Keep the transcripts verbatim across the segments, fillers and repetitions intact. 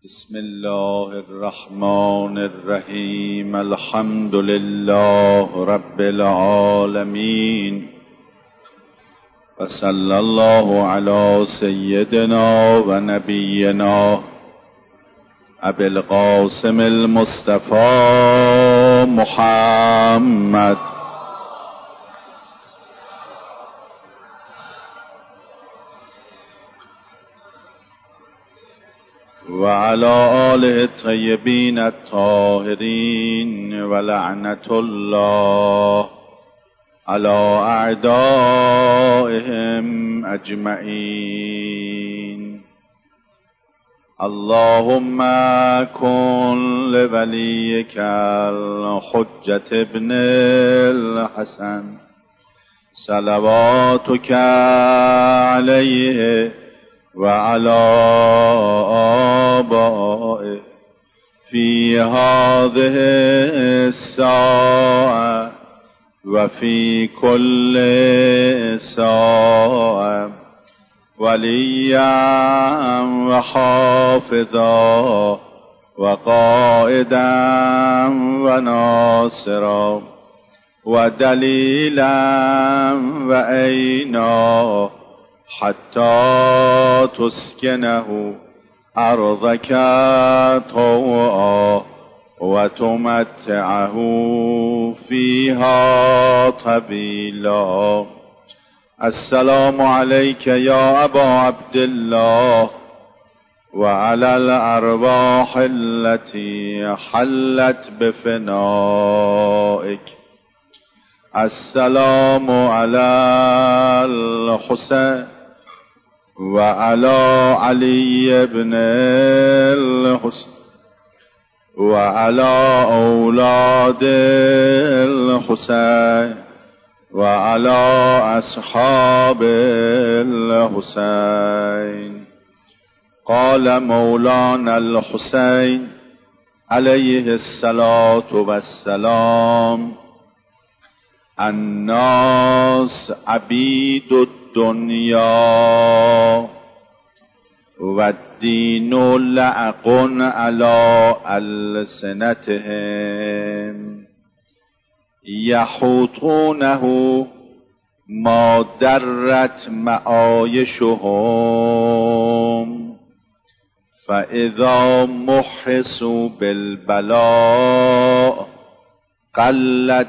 بسم الله الرحمن الرحیم. الحمد لله رب العالمین و صلی الله علی سیدنا و نبینا ابی القاسم المصطفى محمد و علی آله الطیبین الطاهرین و لعنت الله علی اعدائهم اجمعین. اللهم کن لولیک الحجة ابن الحسن صلواتک علیه و علی آبائه فی هذه الساعة و فی کل ساعة ولیا و حافظا و قائدا و ناصرا و دلیلا و عینا حتی تسکنه ارضک طوعا و تمتعه فیها طویلا. السلام علیک یا ابا عبدالله و علی الارواح التي حلت بفنائک. السلام علی الحسین و علی علی ابن الحسین و علی اولاد الحسین و علی اصحاب الحسین. قال مولانا الحسین علیه الصلاة والسلام: الناس عبید الدنیا و الدین لعق علی السنتهم یحوطونه ما درت معایشهم فاذا محسوا بالبلاء قلت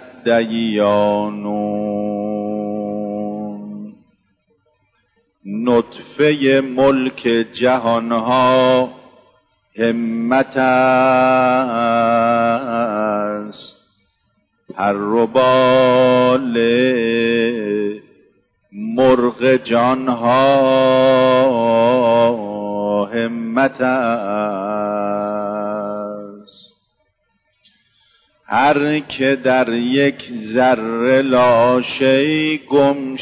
دیانون. نطفه ملک جهانها همت است، پر و بال مرغ جانها همت است. هر که در یک ذره لاشی گم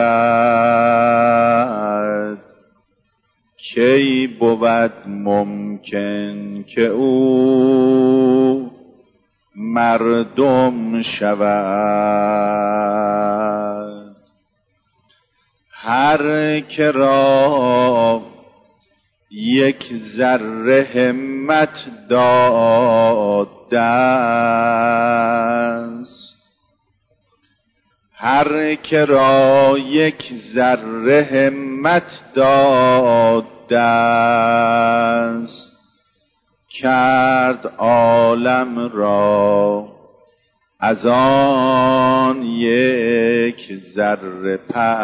شود کی بود ممکن که او مردم شود. هر که را یک ذره همت داده است، هر که را یک ذره همت داده است کرد عالم را از آن یک ذره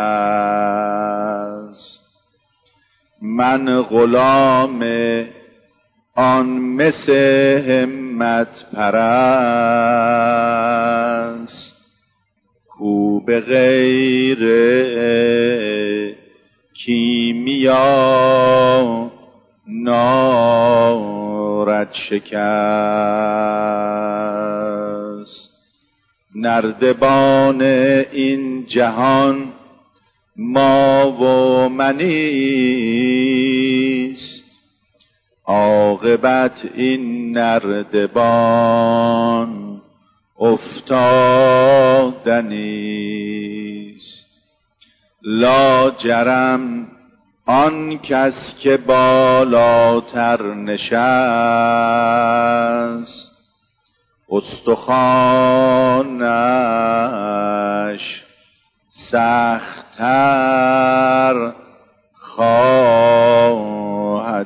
پست. من غلام آن مس همت پرست کو به غیر کیمیا نارد شکست. نردبان این جهان ما و منیست، عاقبت این نردبان افتادنیست. لاجرم آن کس که بالاتر نشست استخوانش سخت‌تر خواهد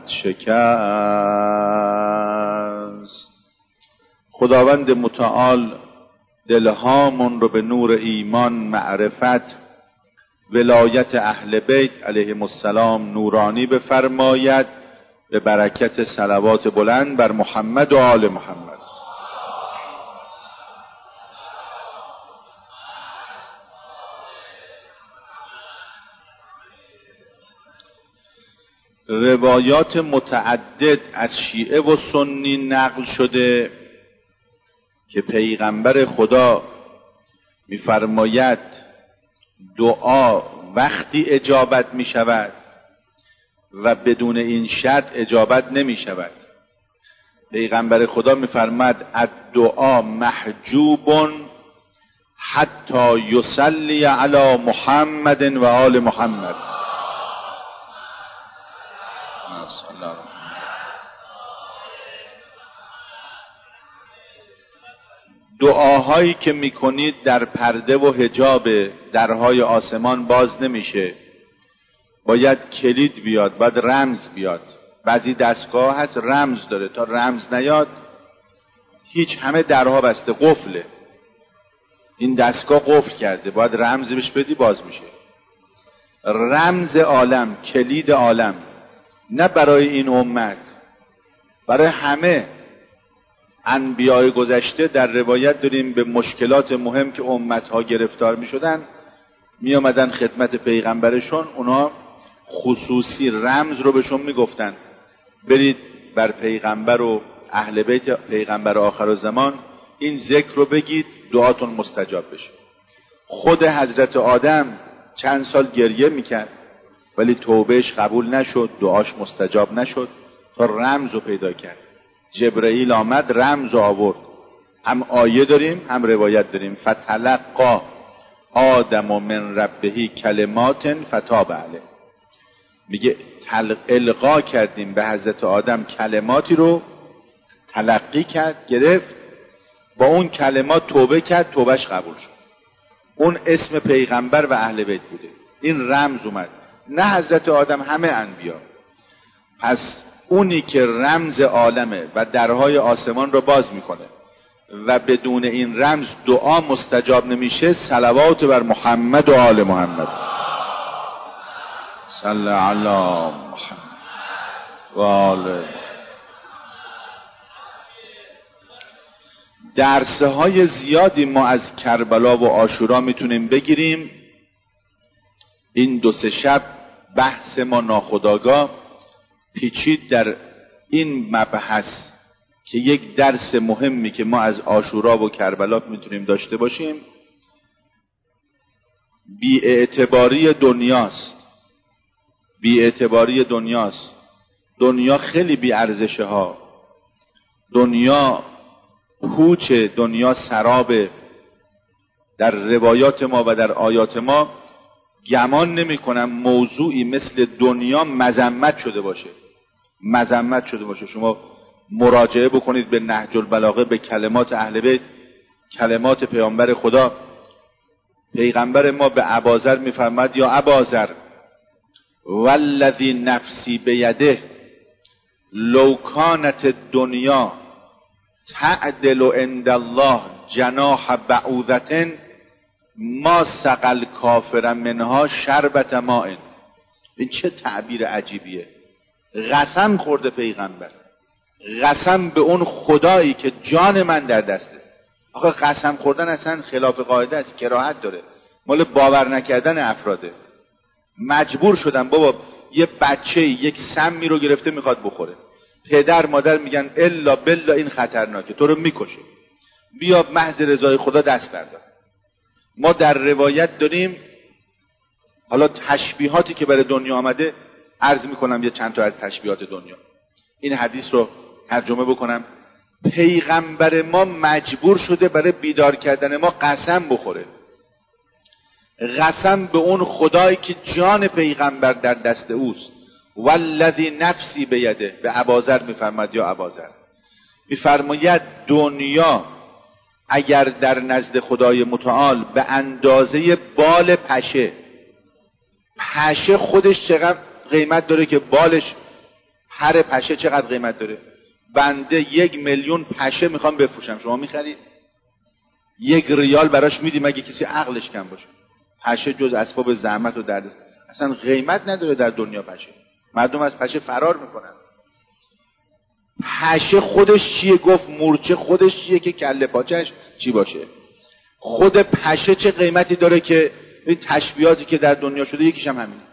شکست. خداوند متعال دلهامون رو به نور ایمان، معرفت، ولایت اهل بیت علیهم السلام نورانی بفرماید به برکت صلوات بلند بر محمد و آل محمد. روایات متعدد از شیعه و سنی نقل شده که پیغمبر خدا می‌فرماید دعا وقتی اجابت می شود و بدون این شرط اجابت نمی شود. پیغمبر خدا می فرماید الدعا محجوب حتی یصلی علی محمد و آل محمد. دعاهایی که میکنید در پرده و حجاب درهای آسمان باز نمیشه، باید کلید بیاد، باید رمز بیاد. بعضی دستگاه هست رمز داره، تا رمز نیاد هیچ، همه درها بسته، قفله. این دستگاه قفل کرده، باید رمز بهش بدی باز میشه. رمز عالم، کلید عالم، نه برای این امت، برای همه. انبیاء گذشته در روایت داریم به مشکلات مهم که امتها گرفتار می شدن می آمدن خدمت پیغمبرشون، اونا خصوصی رمز رو بهشون می گفتن برید بر پیغمبر و اهل بیت پیغمبر آخر زمان این ذکر رو بگید دعاتون مستجاب بشه. خود حضرت آدم چند سال گریه میکرد ولی توبهش قبول نشد، دعاش مستجاب نشد تا رمز رو پیدا کرد. جبرئیل آمد رمز آورد. هم آیه داریم هم روایت داریم. فتلقی آدم من ربه کلمات فتاب علیه. میگه القا کردیم به حضرت آدم کلماتی رو، تلقی کرد، گرفت، با اون کلمات توبه کرد، توبهش قبول شد. اون اسم پیغمبر و اهل بیت بوده. این رمز اومد، نه حضرت آدم، همه انبیا. پس اونی که رمز عالمه و درهای آسمان رو باز میکنه و بدون این رمز دعا مستجاب نمیشه، صلوات بر محمد و آل محمد. صلی علی محمد و آل. درسه های زیادی ما از کربلا و عاشورا میتونیم بگیریم. این دو سه شب بحث ما ناخودآگاه پیچید در این مبحث که یک درس مهمی که ما از عاشورا و کربلا میتونیم داشته باشیم، بی‌اعتباری دنیاست. بی‌اعتباری دنیاست. دنیا خیلی بی‌ارزشه ها. دنیا پوچ، دنیا سرابه. در روایات ما و در آیات ما گمان نمی کنم موضوعی مثل دنیا مذمت شده باشه. مذمت شده باشه. شما مراجعه بکنید به نهج البلاغه، به کلمات اهل بیت، کلمات پیامبر خدا. پیغمبر ما به اباذر میفرماد یا اباذر والذی نفسی بیده لو کانت الدنیا تعدل عند الله جناح بعوضة ما سقل کافر منها شربت ماء. این چه تعبیر عجیبیه. قسم خورده پیغمبر، قسم به اون خدایی که جان من در دسته. آخه قسم خوردن اصلا خلاف قاعده است، کراهت داره، مال باور نکردن افراده. مجبور شدن بابا یه بچه یک سمی رو گرفته میخواد بخوره، پدر مادر میگن الا بالله این خطرناکه، تو رو میکشه، بیا محض رضای خدا دست بردار. ما در روایت داریم، حالا تشبیهاتی که برای دنیا آمده عرض میکنم، یه چند تا از تشبیهات دنیا. این حدیث رو ترجمه بکنم. پیغمبر ما مجبور شده برای بیدار کردن ما قسم بخوره. قسم به اون خدایی که جان پیغمبر در دست اوست. والذی نفسی بیده، به اباذر میفرماید یا اباذر، میفرماید دنیا اگر در نزد خدای متعال به اندازه بال پشه، پشه خودش چقدر قیمت داره که بالش، هر پشه چقدر قیمت داره؟ بنده یک میلیون پشه میخوام بفروشم، شما میخرید؟ یک ریال براش میدی مگه کسی عقلش کم باشه؟ پشه جز اسباب زحمت و درد اصلا قیمت نداره در دنیا. پشه مردم از پشه فرار میکنن. پشه خودش چیه؟ گفت مورچه خودش چیه که کله پاچش چی باشه؟ خود پشه چه قیمتی داره که این تشبیهاتی که در دنیا شده یکیش هم همینه.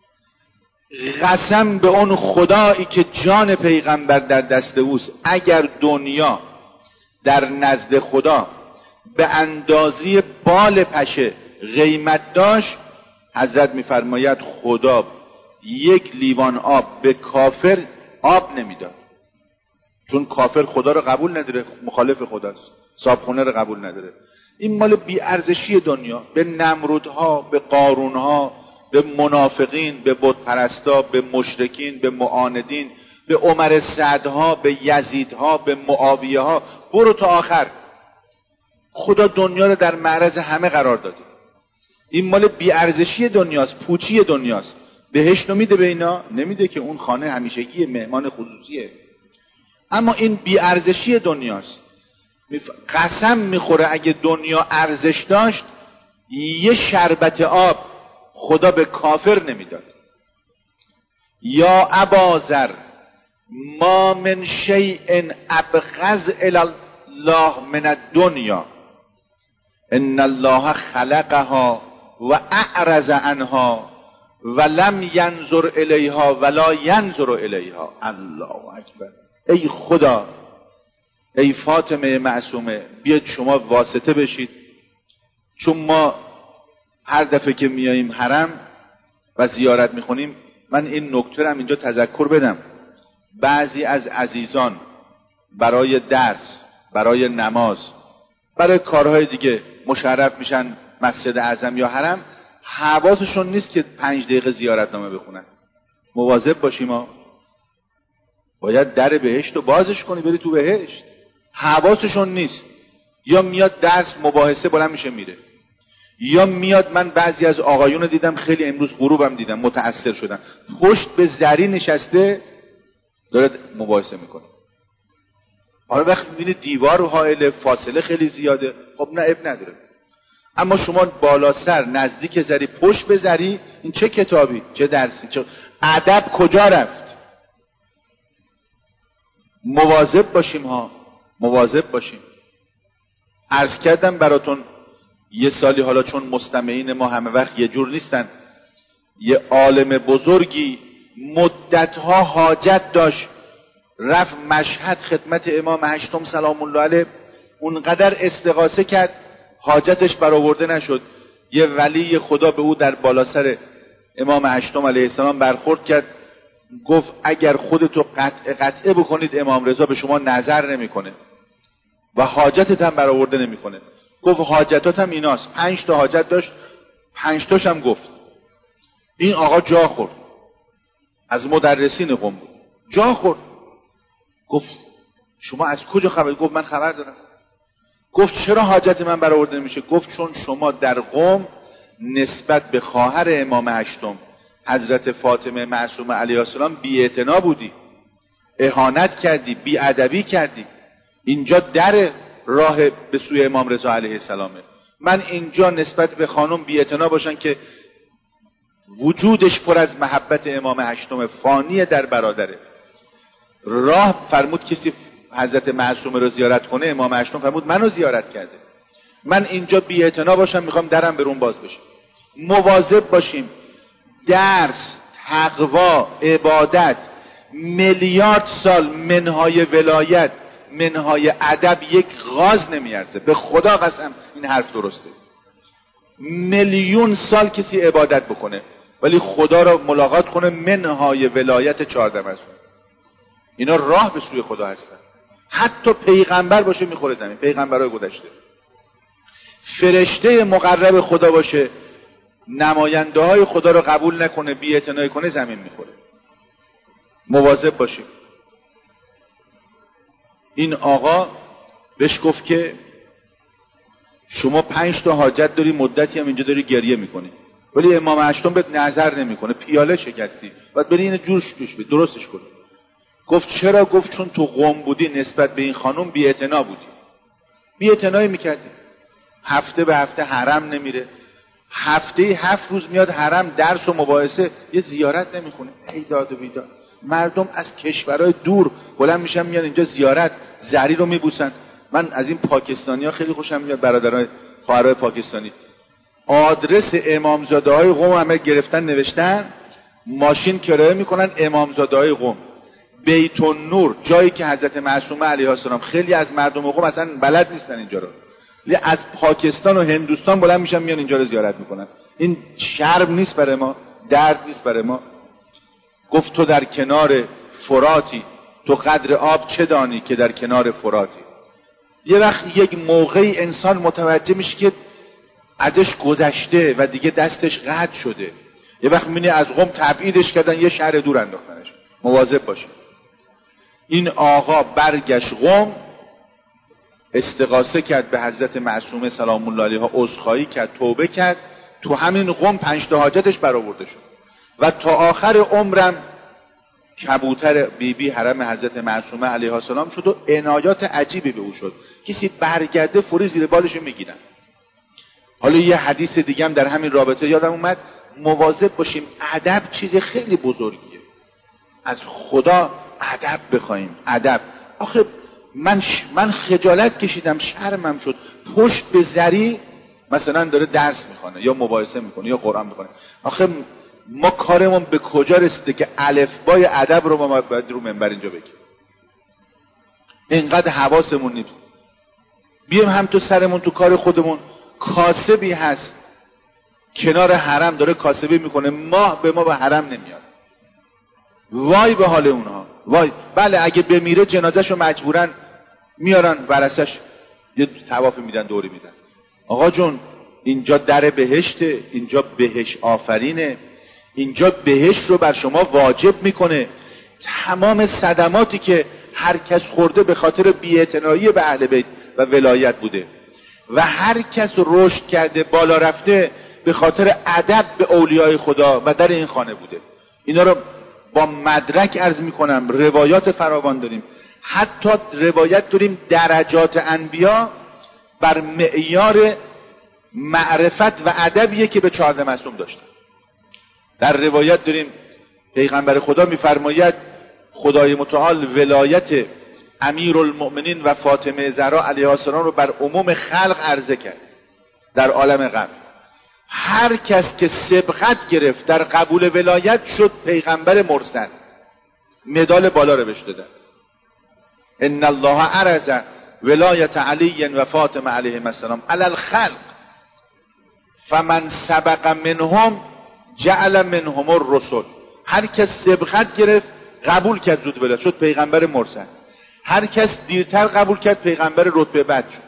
قسم به اون خدایی که جان پیغمبر در دست اوست، اگر دنیا در نزد خدا به اندازه بال پشه قیمت داشت، حضرت میفرماید خدا یک لیوان آب به کافر آب نمیداد، چون کافر خدا رو قبول نداره، مخالف خداست، صابخونه رو قبول نداره. این مال بی ارزشی دنیا. به نمرودها، به قارونها، به منافقین، به بت پرستا، به مشرکین، به معاندین، به عمر سعدها، به یزیدها، به معاویه ها، برو تا آخر. خدا دنیا رو در معرض همه قرار داده. این مال بی ارزشی دنیاست، پوچی دنیاست. بهشت رو میده به اینا؟ نمیده که، اون خانه همیشگی مهمان خصوصیه. اما این بی ارزشی دنیاست. قسم میخوره اگه دنیا ارزش داشت یه شربت آب خدا به کافر نمیداد. یا اباذر ما من شیء ابغض الی الله من الدنیا ان الله خلقها و اعرض عنها ولم ینظر الیها ولا ینظر الیها. الله اکبر. ای خدا، ای فاطمه معصومه، بیاید شما واسطه بشید، چون ما هر دفعه که میاییم حرم و زیارت میخونیم، من این نکته رو اینجا تذکر بدم، بعضی از عزیزان برای درس، برای نماز، برای کارهای دیگه مشرف میشن مسجد اعظم یا حرم، حواسشون نیست که پنج دقیقه زیارتنامه بخونن. مواظب باشیم ما. باید در بهشت رو بازش کنی بری تو بهشت. حواسشون نیست، یا میاد درس مباحثه بلند میشه میره، یا میاد. من بعضی از آقایون رو دیدم، خیلی امروز غروبم دیدم، متأثر شدم، پشت به زری نشسته داره مباحثه میکنه. حالا وقتی میبینی دیوار و حائل فاصله خیلی زیاده، خب نه اب نداره. اما شما بالا سر نزدیک زری پشت به زری، این چه کتابی، چه درسی، چه ادب کجا رفت؟ مواظب باشیم ها، مواظب باشیم. عرض کردم براتون یه سالی، حالا چون مستمعین ما همه وقت یه جور نیستن، یه عالم بزرگی مدتها حاجت داشت، رفت مشهد خدمت امام هشتم سلام الله علیه، اونقدر استغاثه کرد حاجتش برآورده نشد. یه ولی خدا به او در بالا سر امام هشتم علیه السلام برخورد کرد، گفت اگر خودتو قطع قطعه بکنید امام رضا به شما نظر نمیکنه و حاجتت هم برآورده نمیکنه. گفت حاجتات هم ایناست. پنج تا حاجت داشت، پنج تاش هم گفت. این آقا جا خورد، از مدرسین قم بود، جا خورد. گفت شما از کجا خبر؟ گفت من خبر دارم. گفت چرا حاجت من برآورده نمیشه؟ گفت چون شما در قم نسبت به خواهر امام هشتم حضرت فاطمه معصومه علیها السلام بی‌اعتنا بودی، اهانت کردی، بی‌ادبی کردی. اینجا در راه به سوی امام رضا علیه السلامه. من اینجا نسبت به خانم بی‌اعتنا باشن که وجودش پر از محبت امام هشتم، فانی در برادره. راه فرمود کسی حضرت معصومه رو زیارت کنه، امام هشتم فرمود منو زیارت کرده. من اینجا بی‌اعتنا باشم، میخوام درم برون باز بشه. مواظب باشیم. درس، تقوا، عبادت، میلیارد سال منهای ولایت، منهای ادب یک غاز نمیارزه. به خدا قسم این حرف درسته. میلیون سال کسی عبادت بکنه ولی خدا را ملاقات کنه، منهای ولایت چهارده مسون. اینا راه به سوی خدا هستن. حتی پیغمبر باشه میخوره زمین، پیغمبرای گذشته. فرشته مقرب خدا باشه، نماینده های خدا رو قبول نکنه، بی‌اعتنایی کنه، زمین میخوره. مواظب باشیم. این آقا بهش گفت که شما پنج تا حاجت داری، مدتی هم اینجا داری گریه میکنی، ولی امام هشتم بهت نظر نمیکنه، پیاله شکستی، باید بری اینو جوش توش بده، درستش کنی. گفت چرا؟ گفت چون تو قم بودی نسبت به این خانم بی‌اعتنا بودی، بی‌اعتنایی میکردی، هفته به هفته حرم نمیره، هفته هفت روز میاد حرم درس و مباحثه، یه زیارت نمیخونه. ای داد و بیداد، مردم از کشورهای دور بلند میشن میان اینجا زیارت، زری رو میبوسن. من از این پاکستانی ها خیلی خوشم میاد، برادرای خواهرای پاکستانی، آدرس امامزاده های قم همه گرفتن نوشتن، ماشین کرایه میکنن امامزاده های قم، بیت النور، جایی که حضرت معصومه علیها السلام، خیلی از مردم قم اصلا بلد نیستن اینجا رو، از پاکستان و هندوستان بلند میشن میان اینجا رو زیارت میکنن. این شرم نیست برای ما؟ درد نیست برای ما؟ گفت تو در کنار فراتی، تو قدر آب چه دانی که در کنار فراتی. یه وقت یک موقعی انسان متوجه میشه که ازش گذشته و دیگه دستش قطع شده، یه وقت میبینی از قم تبعیدش کردن، یه شهر دور انداختنش. مواظب باشه. این آقا برگشت قم، استغاثه کرد به حضرت معصومه سلام الله علیها، عذرخواهی کرد، توبه کرد، تو همین قم پنج تا حاجتش برآورده شد و تا آخر عمرم کبوتر بی بی حرم حضرت معصومه علیها السلام شد و عنایات عجیبی به او شد. کسی برگرده فوری زیر بالش میگیرن. حالا یه حدیث دیگه هم در همین رابطه یادم اومد، مواظب باشیم، ادب چیز خیلی بزرگیه، از خدا ادب بخوایم. ادب، آخه من ش... من خجالت کشیدم، شرمم شد، پشت به زری مثلا داره درس میخونه یا مباحثه میکنه یا قرآن میخونه. آخه ما کارمون به کجا رسیده که الفبای ادب رو ما باید رو منبر اینجا بگیم؟ اینقدر حواسمون نیست. بیایم هم تو سرمون تو کار خودمون. کاسبی هست کنار حرم داره کاسبی میکنه، ماه به ما به حرم نمیاد، وای به حال اونها، وای. بله اگه بمیره جنازهشو مجبورن میارن ورثش، یه طواف میدن، دوری میدن. آقا جون اینجا در بهشته، اینجا بهشت آفرینه، اینجا بهشت رو بر شما واجب میکنه. تمام صدماتی که هر کس خورده به خاطر بی‌اعتنایی به اهل بیت و ولایت بوده و هر کس رشد کرده بالا رفته به خاطر ادب به اولیای خدا و در این خانه بوده. اینا رو با مدرک عرض میکنم، روایات فراوان داریم، حتی روایت داریم درجات انبیا بر معیار معرفت و ادبیه که به چهارده معصوم داشتن. در روایت داریم پیغمبر خدا میفرماید خدای متعال ولایت امیرالمؤمنین و فاطمه زهرا علیها السلام رو بر عموم خلق عرضه کرد در عالم غیب. هر کس که سبقت گرفت در قبول ولایت شد پیغمبر مرسل، مدال بالا رو بهش دادن. ان الله عرض ولایت علی و فاطمه علیهم السلام علی الخلق فمن سبق منهم جعل منهم الرسل. هر کس سبقت گرفت قبول کرد زود ولایت شد پیغمبر مرسل، هر کس دیرتر قبول کرد پیغمبر رتبه بعد شد.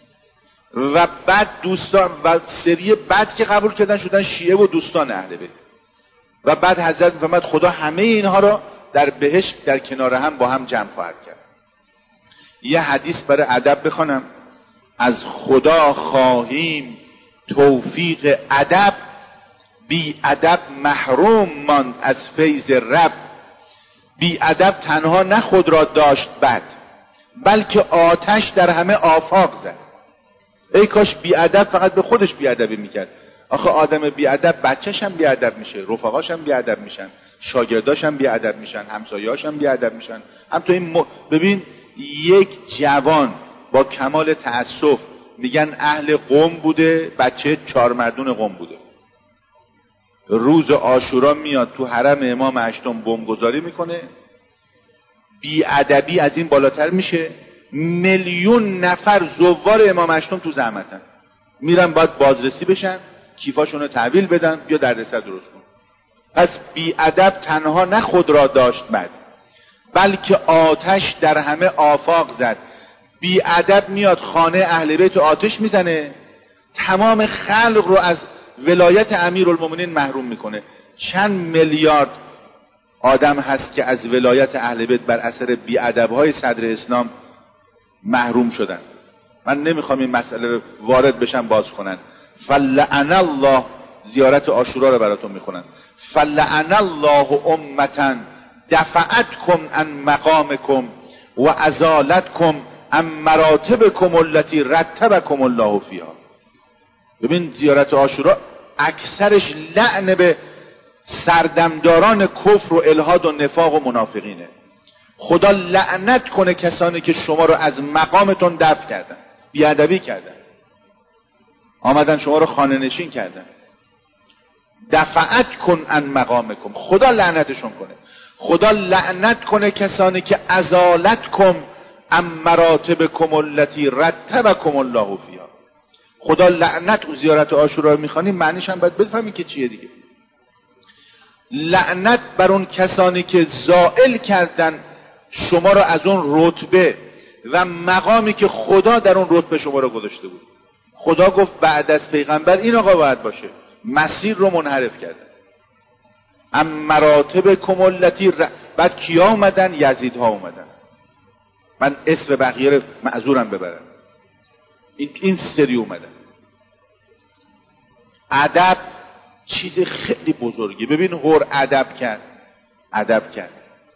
و بعد دوستان و سری بعد که قبول کردن شدن شیعه و دوستان اهل بیت. و بعد حضرت فرمود خدا همه اینها را در بهشت در کنار هم با هم جمع خواهد کرد. یه حدیث برای ادب بخونم. از خدا خواهیم توفیق ادب، بی ادب محروم ماند از فیض رب. بی ادب تنها نه خود را داشت بد، بلکه آتش در همه آفاق زد. ای کاش بی ادب فقط به خودش بی ادبی میکرد. آخه آدم بی ادب بچه‌ش هم بی ادب میشه، رفقاش هم بی ادب میشن، شاگرداش هم بی ادب میشن، همسایه‌اش هم بی ادب میشن. هم تو این م... ببین یک جوان با کمال تأسف میگن اهل قم بوده، بچه چهار مردون قم بوده، روز عاشورا میاد تو حرم امام هشتم بمبگذاری میکنه. بی ادبی از این بالاتر میشه؟ میلیون نفر زوار امام هشتم تو زحمتن، میرن باید بازرسی بشن، کیفاشون رو تحویل بدن، بیا دردسر درست کن. پس بی ادب تنها نه خود را داشت بد، بلکه آتش در همه آفاق زد. بی ادب میاد خانه اهل بیت آتش میزنه، تمام خلق رو از ولایت امیرالمومنین محروم میکنه. چند میلیارد آدم هست که از ولایت اهل بیت بر اثر بی‌ادب‌های صدر اسلام محروم شدن. من نمیخوام این مسئله رو وارد بشم باز کنن. فلعن الله، زیارت عاشورا رو براتون میخونن. فلعن الله امتا دفعتکم عن مقامکم و ازالتکم عن مراتبکم التي رتبکم الله فیها. ببین زیارت عاشورا اکثرش لعن به سردمداران کفر و الحاد و نفاق و منافقینه. خدا لعنت کنه کسانی که شما رو از مقامتون دفع کردن، بیادبی کردن، آمدن شما رو خانه نشین کردن. دفعت کن عن مقامکم، خدا لعنتشون کنه. خدا لعنت کنه کسانی که ازالت کن عن مراتبکم التي رتبکم الله فیها. خدا لعنت. و زیارت عاشورا رو میخوانیم معنیش هم باید بفهمی که چیه دیگه. لعنت بر اون کسانی که زائل کردن شما رو از اون رتبه و مقامی که خدا در اون رتبه شما رو گذاشته بود. خدا گفت بعد از پیغمبر این آقا باید باشه. مسیر رو منحرف کردن. ام مراتبکم التی ر... بعد کیا اومدن؟ یزیدها اومدن. من اسم بقیه رو معذورم ببرم. این, این سری اومدن. ادب چیز خیلی بزرگی. ببین هور ادب کرد، ادب کرد.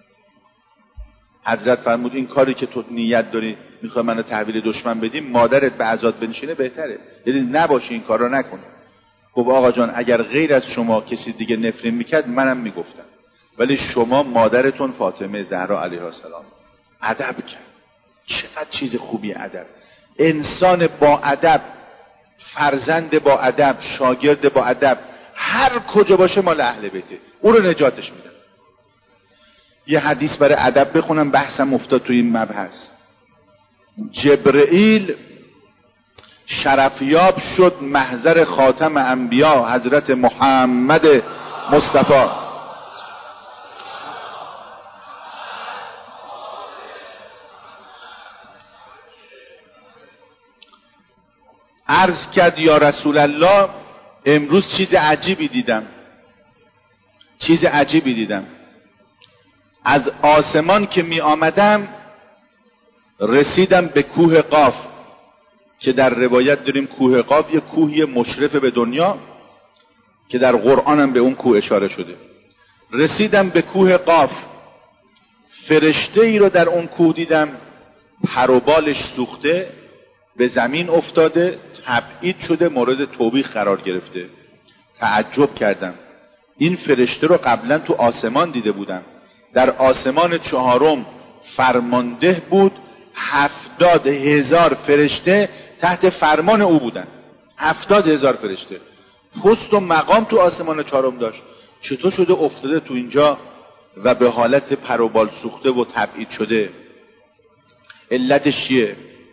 حضرت فرمود این کاری که تو نیت داری میخوای منو تحویل دشمن بدیم، مادرت به عزاد بنشینه بهتره، یعنی نباشه این کار رو نکنه. گفت آقا جان اگر غیر از شما کسی دیگه نفرین میکرد منم میگفتم، ولی شما مادرتون فاطمه زهرا علیها السلام. ادب کرد. چقدر چیز خوبی ادب. انسان با ادب، فرزند با ادب، شاگرد با ادب، هر کجا باشه مال اهل بیته، او رو نجاتش میدن. یه حدیث برای ادب بخونم، بحثم افتاد توی این مبحث. جبرئیل شرفیاب شد محضر خاتم انبیا حضرت محمد مصطفی. عرض کرد یا رسول الله امروز چیز عجیبی دیدم، چیز عجیبی دیدم. از آسمان که می آمدم رسیدم به کوه قاف که در روایت داریم کوه قاف یه کوهی مشرف به دنیا که در قرآن هم به اون کوه اشاره شده. رسیدم به کوه قاف، فرشته ای رو در اون کوه دیدم، پر و بالش سوخته، به زمین افتاده، تبعید شده، مورد توبیخ قرار گرفته. تعجب کردم. این فرشته رو قبلا تو آسمان دیده بودم. در آسمان چهارم فرمانده بود، هفتاد هزار فرشته تحت فرمان او بودن. هفتاد هزار فرشته. پست و مقام تو آسمان چهارم داشت. چطور شده افتاده تو اینجا و به حالت پر و بال سوخته و تبعید شده؟ علتش چیه؟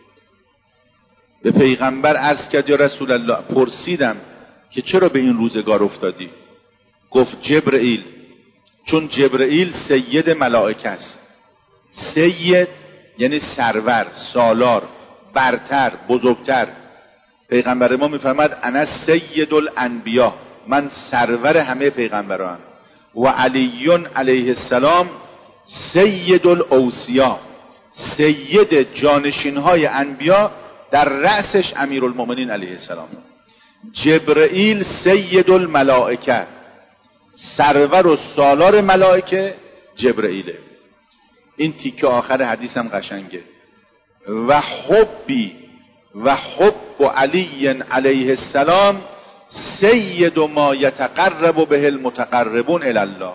به پیغمبر عرض کرد یا رسول الله، پرسیدم که چرا به این روزگار افتادی؟ گفت جبرئیل، چون جبرئیل سید ملائکه است. سید یعنی سرور، سالار، برتر، بزرگتر. پیغمبر ما میفرماد انا سید الانبیا، من سرور همه پیغمبران. و علی علیه السلام سید الاوصیا، سید جانشین های انبیا، در رأسش امیرالمؤمنین علیه السلام. جبرئیل سید الملائکه، سرور و سالار ملائکه جبرئیله. این تیکه آخر حدیث هم قشنگه. و حبی و حب علی علیه السلام سید ما یتقرب به المتقربون الی الله.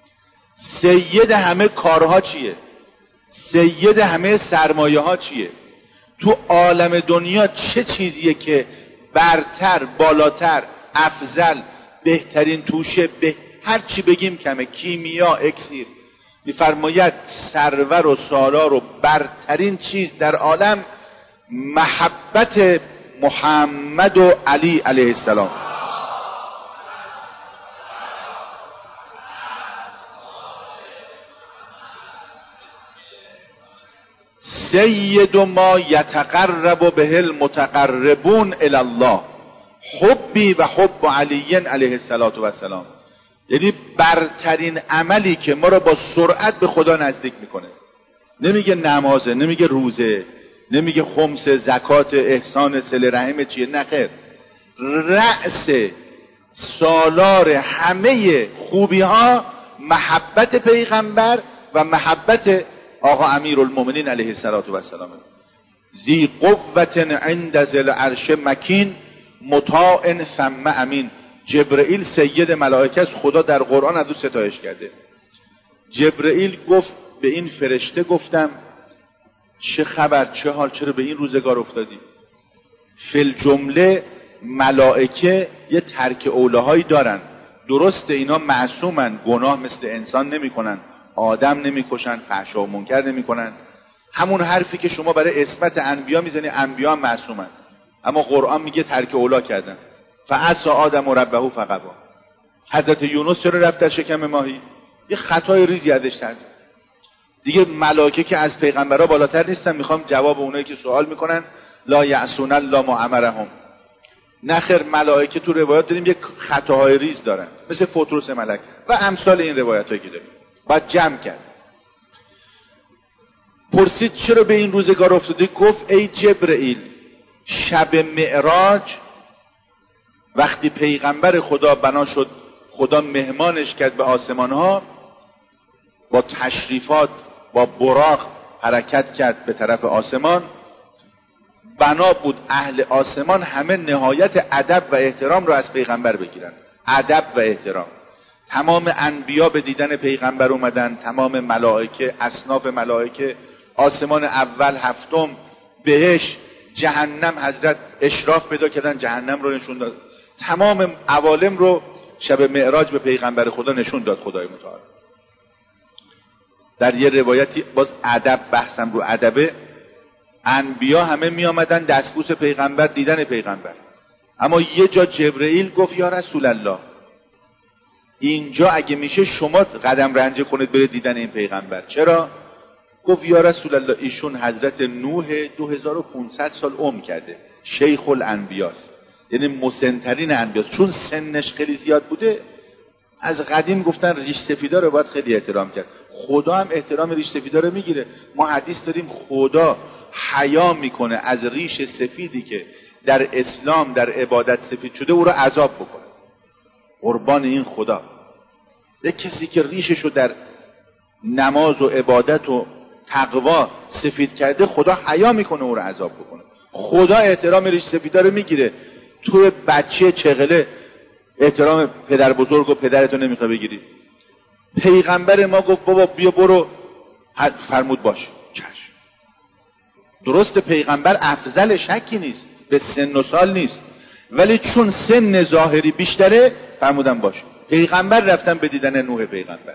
سید همه کارها چیه؟ سید همه سرمایه ها چیه؟ تو عالم دنیا چه چیزیه که برتر، بالاتر، افضل، بهترین توشه، به هر چی بگیم کمه، کیمیا، اکسیر. میفرماید سرور و سالار و برترین چیز در عالم محبت محمد و علی علیه السلام. سید ما یتقرب به المتقربون الی الله، حبی و حب علی علیه السلام. یعنی برترین عملی که ما رو با سرعت به خدا نزدیک میکنه. نمیگه نمازه، نمیگه روزه، نمیگه خمس، زکات، احسان، صله رحم چیه، نه خیر. رأس سالار همه خوبی ها محبت پیغمبر و محبت آقا امیرالمومنین علیه السلام. ذی قوة عند ذی العرش مکین مطاع ثم امین. جبرئیل سید ملائکه است. خدا در قرآن از او ستایش کرده. جبرئیل گفت به این فرشته گفتم چه خبر، چه حال، چرا به این روزگار افتادی؟ فی جمله ملائکه یه ترک اولاهایی دارن. درسته اینا معصومن، گناه مثل انسان نمی کنن، آدم نمی کشن، فحشا و منکر نمی کنن. همون حرفی که شما برای عصمت انبیا میزنی، انبیا هم معصومن، اما قرآن میگه ترک اولا کردن. فعصی آدم ربه فغوا. حضرت یونس چرا رفت در شکم ماهی؟ یه خطای ریزی ازش کرد. دیگه ملائکه که از پیغمبرها بالاتر نیستن. میخوام جواب اونایی که سوال میکنن لا یعصون الله ما امرهم. نخیر، ملائکه تو روایات داریم یک خطاهای ریز دارن، مثل فطرس ملک و امثال این روایت هایی که داریم. باید جمع کرد. پرسید چرا به این روزگار افتاده؟ گفت ای جبرئیل، شب معراج وقتی پیغمبر خدا بنا شد، خدا مهمانش کرد به آسمان ها، با تشریفات، با براق حرکت کرد به طرف آسمان. بنا بود اهل آسمان همه نهایت ادب و احترام رو از پیغمبر بگیرن. ادب و احترام. تمام انبیا به دیدن پیغمبر اومدن، تمام ملائکه، اصناف ملائکه، آسمان اول، هفتم، بهشت، جهنم، حضرت اشراف پیدا کردن، جهنم رو نشون داد. تمام عوالم رو شب معراج به پیغمبر خدا نشون داد خدای متعال. در یه روایتی باز ادب، بحثم رو ادبه، انبیا همه می آمدن دستبوس پیغمبر، دیدن پیغمبر. اما یه جا جبرئیل گفت یا رسول الله، اینجا اگه میشه شما قدم رنجه کنید برید دیدن این پیغمبر. چرا؟ گفت یا رسول الله ایشون حضرت نوح دو هزار و پانصد سال عمر کرده، شیخ الانبیاست، یعنی مسنترین انبیاست. چون سنش خیلی زیاد بوده، از قدیم گفتن ریش سفیدا رو باید خیلی احترام کرد. خدا هم احترام ریش سفیدا رو میگیره. ما حدیث داریم خدا حیا میکنه از ریش سفیدی که در اسلام در عبادت سفید شده او رو عذاب بکنه. قربان این خدا. یک کسی که ریشش رو در نماز و عبادت و تقوا سفید کرده، خدا حیا میکنه او رو عذاب بکنه. خدا احترام ریش سفیدا رو میگیره. تو بچه چغله احترام پدر بزرگ و پدرتو نمیخواد بگیری. پیغمبر ما گفت بابا بیا برو، فرمود باش، چشم. درست پیغمبر افضل، شکی نیست، به سن و سال نیست، ولی چون سن ظاهری بیشتره فرمودم باش. پیغمبر رفتن به دیدن نوح پیغمبر.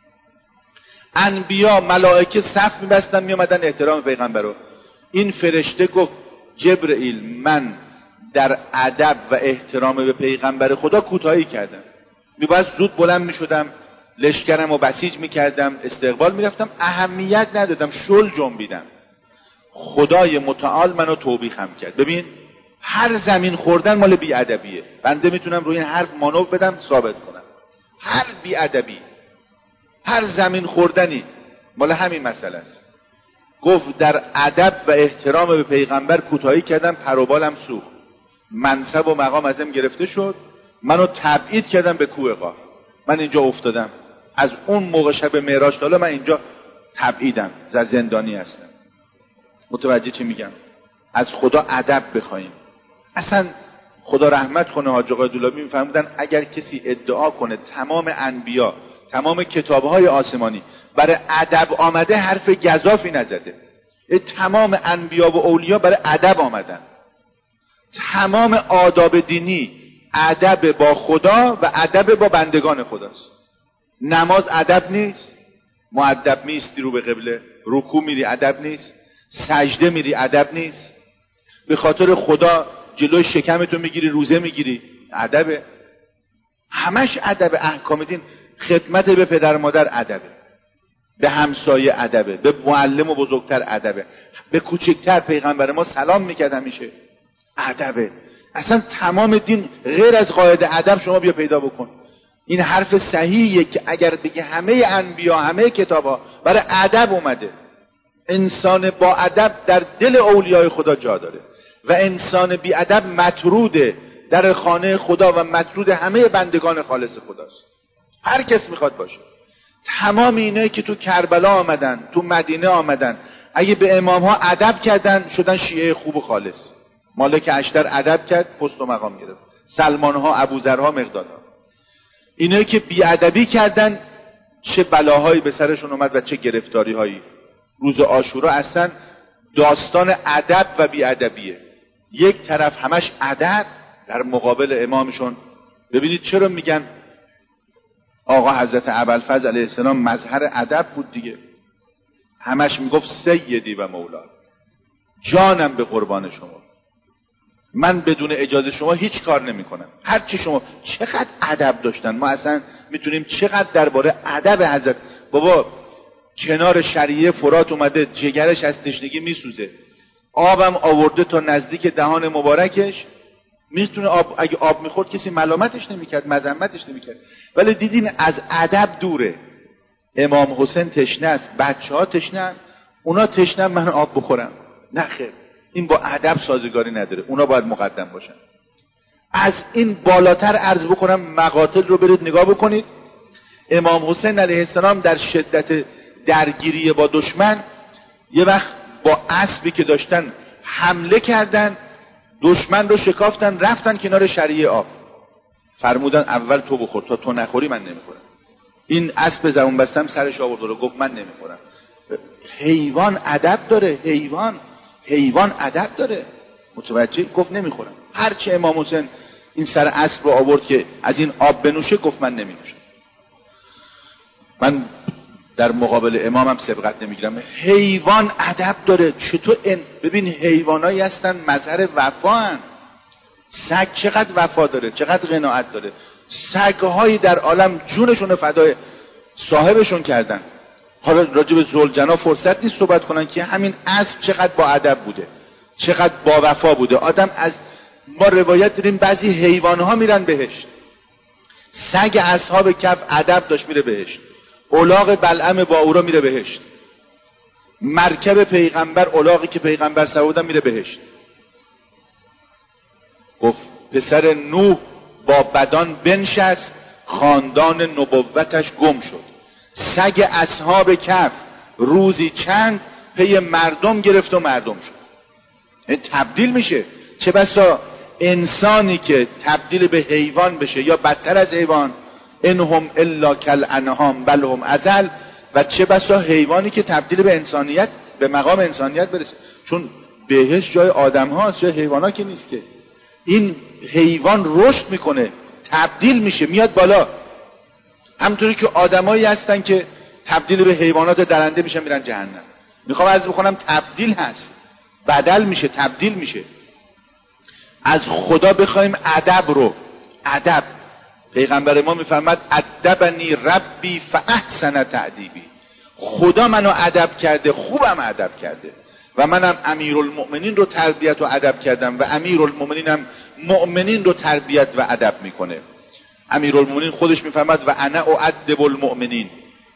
انبیا ملائکه صف میبستن میامدن احترام پیغمبر رو. این فرشته گفت جبرئیل من در ادب و احترام به پیغمبر خدا کوتاهی کردم. میباید زود بلند میشدم، لشکرم رو بسیج میکردم، استقبال میرفتم، اهمیت ندادم، شل جنبیدم. خدای متعال منو توبیخم کرد. ببین هر زمین خوردن مال بیادبیه. بنده میتونم روی این حرف مانور بدم ثابت کنم. هر بیادبی، هر زمین خوردنی مال همین مسئله است. گفت در ادب و احترام به پیغمبر کوتاهی کردم، پر و بالم سوخت، منصب و مقام ازم گرفته شد، منو تبعید کردم به کوه قاف. من اینجا افتادم. از اون موقع شب معراج تا من اینجا تبعیدم، زندانی هستم. متوجه چی میگم؟ از خدا ادب بخوایم. اصلا خدا رحمت کنه حاج آقای دولابی میفرمودن اگر کسی ادعا کنه تمام انبیا، تمام کتابهای آسمانی برای ادب آمده، حرف گزافی نزده. تمام انبیا و اولیا برای ادب آمدن. تمام آداب دینی ادب با خدا و ادب با بندگان خداست. نماز ادب نیست؟ مؤدب میستی رو به قبله، رکوع میری ادب نیست، سجده میری ادب نیست، به خاطر خدا جلوی شکمتو میگیری روزه میگیری، ادبه. همش ادب. احکام دین، خدمت به پدر مادر ادبه، به همسایه ادبه، به معلم و بزرگتر ادبه، به کوچکتر پیغمبر ما سلام میکرد همیشه، ادبه. اصلا تمام دین غیر از قاعده ادب شما بیا پیدا بکن. این حرف صحیحیه که اگر بگه همه انبیا همه کتابا برای ادب اومده. انسان با ادب در دل اولیای خدا جا داره و انسان بی ادب مطروده در خانه خدا و مطرود همه بندگان خالص خداست. هر کس میخواد باشه. تمام اینایی که تو کربلا آمدن، تو مدینه آمدن، اگه به امام ها ادب کردن شدن شیعه خوب و خالص. مالک اشتر ادب کرد، پست و مقام گرفت. سلمان ها، ابوذرها، مقدادها. اینایی که بی ادبی کردن چه بلاهایی به سرشون اومد و چه گرفتاری هایی. روز عاشورا اصلا داستان ادب و بی ادبیه. یک طرف همش ادب در مقابل امامشون. ببینید چرا میگن آقا حضرت ابوالفضل علیه السلام مظهر ادب بود دیگه. همش میگفت سیدی و مولا، جانم به قربان شما، من بدون اجازه شما هیچ کار نمی کنم. هر چی شما. چقدر ادب داشتن. ما اصلا میتونیم چقدر درباره ادب حضرت. بابا کنار شریعه فرات اومده، جگرش از تشنگی میسوزه، آبم آورده تا نزدیک دهان مبارکش، میتونه آب، اگه آب میخورد کسی ملامتش نمیکرد، مذمتش نمیکرد. ولی دیدین از ادب دوره. امام حسین تشنه است، بچه ها تشنه، اونا تشنه من آب بخورم. نه خیر، این با ادب سازگاری نداره. اونا باید مقدم باشن. از این بالاتر عرض بکنم، مقاتل رو برید نگاه بکنید. امام حسین علیه السلام در شدت درگیری با دشمن یه وقت با اسبی که داشتن حمله کردن، دشمن رو شکافتن، رفتن کنار شریعه آب، فرمودن اول تو بخور، تا تو نخوری من نمیخورم. این اسب زبون بستم سرش آورد و گفت من نمیخورم. حیوان ادب داره. حیوان حیوان ادب داره. متوجه؟ گفت نمیخورم. هرچه امام حسین این سر اسب رو آورد که از این آب بنوشه، گفت من نمینوشم. من در مقابل امامم سبقت نمیگیرم. حیوان ادب داره. چطور این؟ ببین حیوانایی هستن مظهر وفا. سگ چقدر وفا داره، چقدر قناعت داره. سگ‌هایی در عالم جونشون فدای صاحبشون کردن. حالا راجع به ذوالجنا فرصت نیست صحبت کنن که همین اسب چقدر با ادب بوده، چقدر با وفا بوده. آدم از ما روایت داریم بعضی حیوانها میرن بهشت. سگ اصحاب کهف ادب داشت میره بهشت. الاغ بلعم باورا میره بهشت. مرکب پیغمبر، الاغی که پیغمبر سوادن میره بهشت. گفت پسر نوح با بدان بنشست، خاندان نبوتش گم شد. سگ اصحاب کهف روزی چند پی مردم گرفت و مردم شد. این تبدیل میشه. چه بسا انسانی که تبدیل به حیوان بشه یا بدتر از حیوان، انهم الا کالانعام بل هم اضل، و چه بسا حیوانی که تبدیل به انسانیت، به مقام انسانیت برسه. چون بهشت جای آدم هاست، جای حیوان ها که نیست که. این حیوان رشد میکنه، تبدیل میشه، میاد بالا. همونطوری که آدمایی هستن که تبدیل به حیوانات درنده میشن میرن جهنم. میخوام عرض بکنم تبدیل هست، بدل میشه، تبدیل میشه. از خدا بخوایم ادب رو. ادب، پیغمبر ما میفرماد ادبنی ربی فاحسن تأدیبی. خدا منو ادب کرده، خوبم ادب کرده، و منم امیرالمؤمنین رو تربیت و ادب کردم و امیرالمؤمنین هم مؤمنین رو تربیت و ادب میکنه. امیرالمؤمنین خودش میفرماد و انا اؤدب المؤمنین.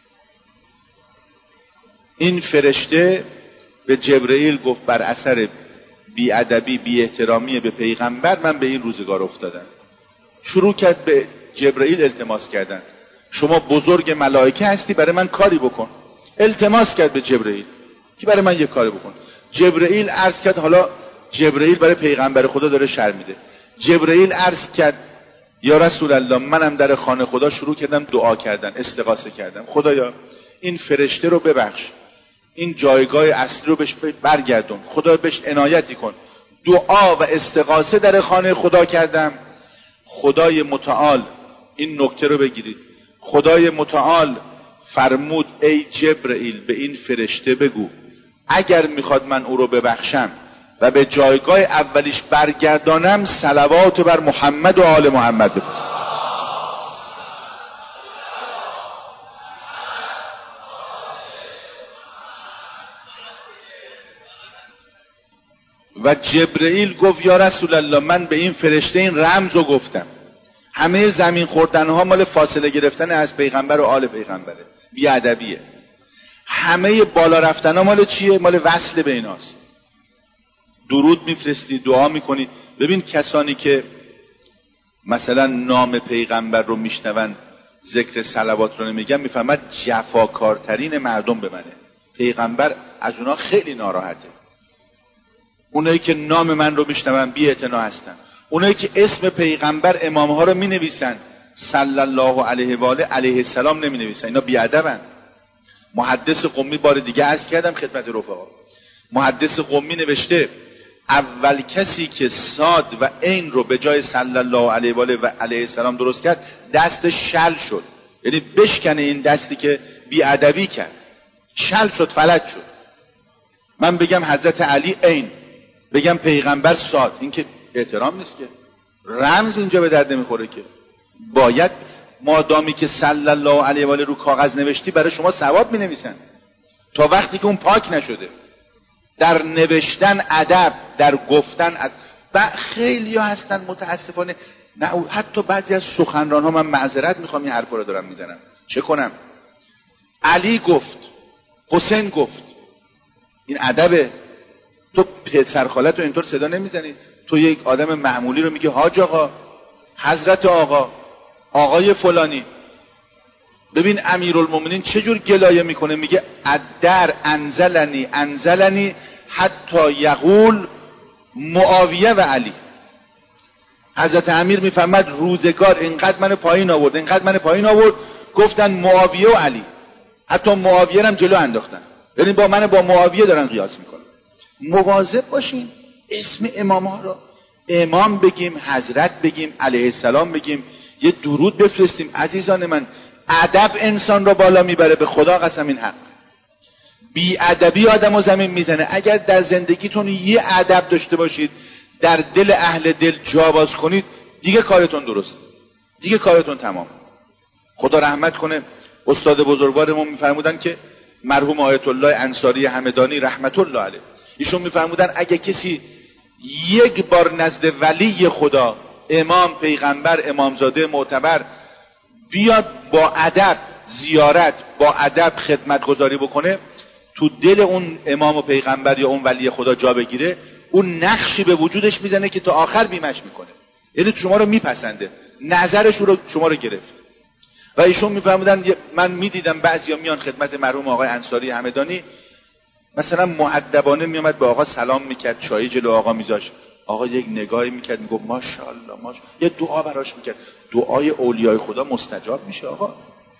این فرشته به جبرئیل گفت بر اثر بی ادبی، بی احترامی به پیغمبر من به این روزگار افتادم. شروع کرد به جبرئیل التماس کردن. شما بزرگ ملائکه هستی، برای من کاری بکن. التماس کرد به جبرئیل که برای من یه کاری بکن. جبرئیل عرض کرد، حالا جبرئیل برای پیغمبر خدا داره شرح میده. جبرئیل عرض کرد یا رسول الله، منم در خانه خدا شروع کردم دعا کردن، استغاثه کردم. خدایا این فرشته رو ببخش، این جایگاه اصلی رو بهش برگردون، خدا بهش عنایتی کن. دعا و استغاثه در خانه خدا کردم. خدای متعال، این نکته رو بگیرید، خدای متعال فرمود ای جبرئیل به این فرشته بگو اگر میخواد من او رو ببخشم و به جایگاه اولیش برگردانم، صلوات بر محمد و آل محمد بفرست. و جبرئیل گفت یا رسول الله، من به این فرشته این رمز رو گفتم، همه زمین خوردن ها مال فاصله گرفتن از پیغمبر و آل پیغمبره، بیادبیه. همه بالا رفتن ها مال چیه؟ مال وصل به ایناست. درود میفرستی، دعا میکنی. ببین کسانی که مثلا نام پیغمبر رو میشنون ذکر صلوات رو نمیگن، میفهمد جفاکارترین مردم به منه. پیغمبر از اونا خیلی ناراحته. اونایی که نام من رو میشنون بی اعتنا هستن. اونایی که اسم پیغمبر امامها رو مینویسن صلی الله علیه و آله علیه السلام نمینویسن، اینا بیادبن. محدث قمی بار دیگه عرض کردم خدمت رفقا، محدث قمی نوشته اول کسی که صاد و عین رو به جای صلی الله علیه و آله و علیه السلام درست کرد دستش شل شد، یعنی بشکنه این دستی که بیادبی کرد، شل شد، فلج شد. من بگم حضرت علی عین، بگم پیغمبر صاد، این که احترام نیست که، رمز اینجا به درد نمیخوره که. باید مادامی که صلی الله علیه و آله رو کاغذ نوشتی برای شما ثواب مینویسن تا وقتی که اون پاک نشده. در نوشتن ادب، در گفتن ادب. و خیلی ها هستن متاسفانه، نه حتی بعضی از سخنران ها، من معذرت میخوام این حرفا رو دارم میزنم، چه کنم؟ علی گفت، حسین گفت، این ادبه؟ تو پسر خالت رو اینطور صدا نمیزنی، تو یک آدم معمولی رو میگه حاج آقا، حضرت آقا، آقای فلانی. ببین امیرالمومنین چجور گلایه میکنه، میگه در انزلنی انزلنی حتی یقول معاویه و علی. حضرت امیر میفهمد روزگار اینقدر من پایین آورد، اینقدر من پایین آورد، گفتن معاویه و علی، حتی معاویه هم جلو انداختن، یعنی با من با معاویه دارن قیاس میکنن. مواظب باشین اسم امام ها رو امام بگیم، حضرت بگیم، علیه السلام بگیم، یه درود بفرستیم. عزیزان من، ادب انسان رو بالا میبره، به خدا قسم این حق. بی ادبی آدمو زمین میزنه. اگر در زندگیتون یه ادب داشته باشید، در دل اهل دل جا باز کنید، دیگه کارتون درست، دیگه کارتون تمام. خدا رحمت کنه، استاد بزرگوارمون میفرمودن که مرحوم آیت الله انصاری همدانی رحمت الله علیه، ایشون میفرمودن اگه کسی یک بار نزد ولی خدا، امام، پیغمبر، امامزاده معتبر بیاد با ادب زیارت، با ادب خدمت گذاری بکنه، تو دل اون امام و پیغمبر یا اون ولی خدا جا بگیره، اون نقشی به وجودش میزنه که تا آخر بیمش میکنه، یعنی شما رو میپسنده، نظرش رو شما رو گرفت. و ایشون میفرمودن من میدیدم بعضیا میان خدمت مرحوم آقای انصاری همدانی، مثلا مؤدبانه میامد به آقا سلام میکرد، چای جلو آقا میذاشت، آقا یک نگاهی میکرد میگفت ماشاءالله ماش، یه دعا براش میکرد. دعای اولیای خدا مستجاب میشه آقا.